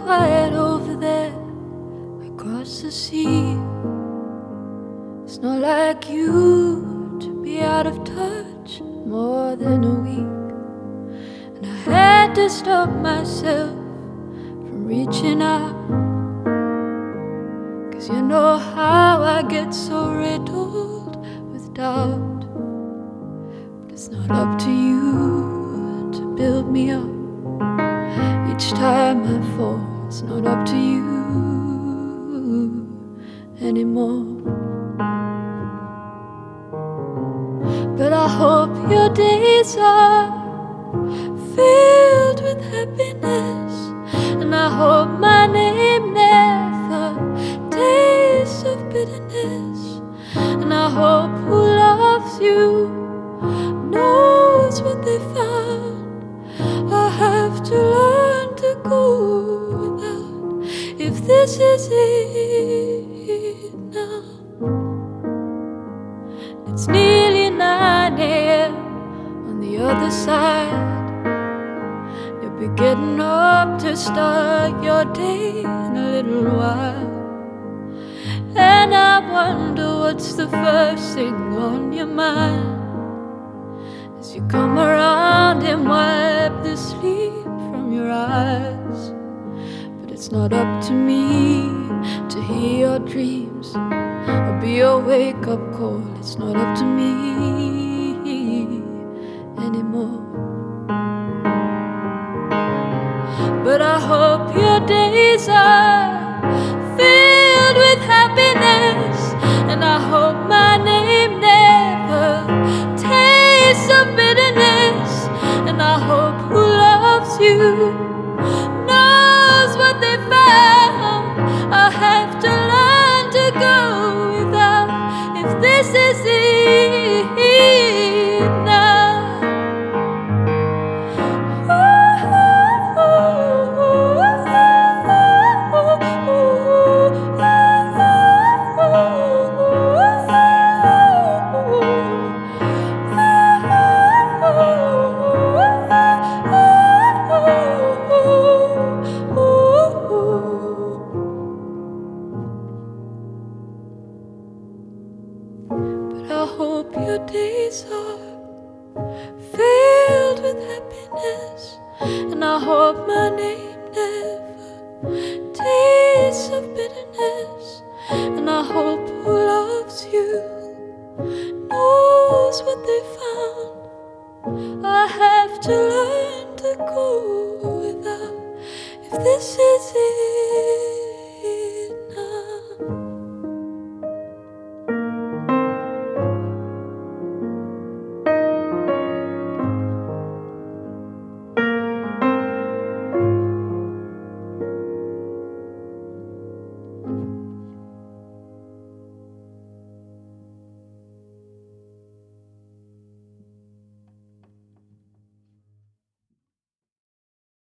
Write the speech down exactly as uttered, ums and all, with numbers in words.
quiet over there across the sea. It's not like you to be out of touch more than a week. And I had to stop myself from reaching out, 'cause you know how I get so riddled with doubt. But it's not up to you to build me up each time I fall. It's not up to you anymore. But I hope your days are filled with happiness, and I hope my name never tastes of bitterness, and I hope who loves you knows what they found. I have to learn to go without, if this is it now. It's nearly nine a.m. on the other side. You'll be getting up to start your day in a little while, and I wonder what's the first thing on your mind as you come around and wipe the sleep from your eyes. But it's not up to me to hear your dreams or be your wake-up call. It's not up to me anymore. But I hope your days are filled with happiness, and I hope my name never tastes of bitterness, and I hope who loves you knows what they found. I have to learn to go without, if this is it now. I hope your days are filled with happiness, and I hope my name never tastes of bitterness, and I hope who loves you knows what they found. I have to learn to go without, if this is it.